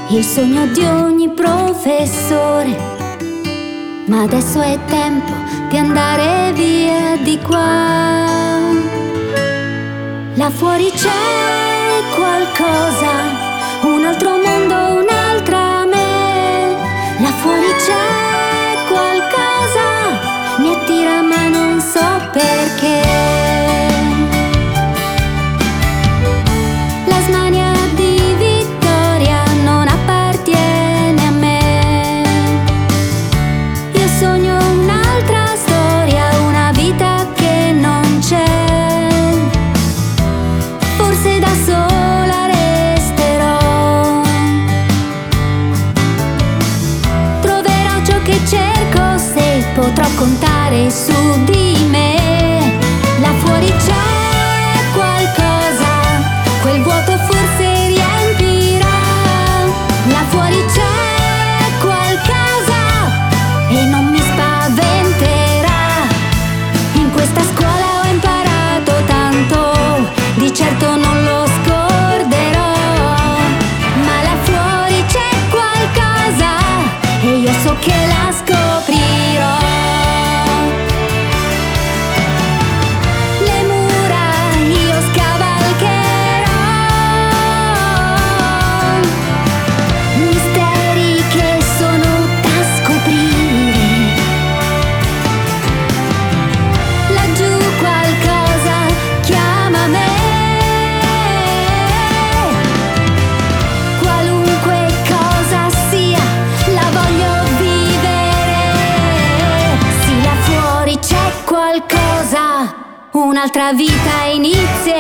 il sogno di ogni professore. Ma adesso è tempo di andare via di qua. Là fuori c'è qualcosa, un altro mondo, un'altra me. Là fuori c'è qualcosa, mi attira ma non so perché. La smania di vittoria non appartiene a me. Io sogno un'altra storia, una vita che non c'è. Forse da sola resterò. Troverò ciò che cerco se potrò contare su di me. Là fuori c'è qualcosa, quel vuoto forse riempirà. Là fuori c'è qualcosa e non mi spaventerà. In questa scuola ho imparato tanto, di certo non lo scorderò. Ma là fuori c'è qualcosa e io so che la scoprirò. Le mura io scavalcherò, misteri che sono da scoprire. Laggiù qualcosa chiama me, qualunque cosa sia, la voglio vivere. Sì, là fuori c'è qualcosa, un'altra vita inizierà.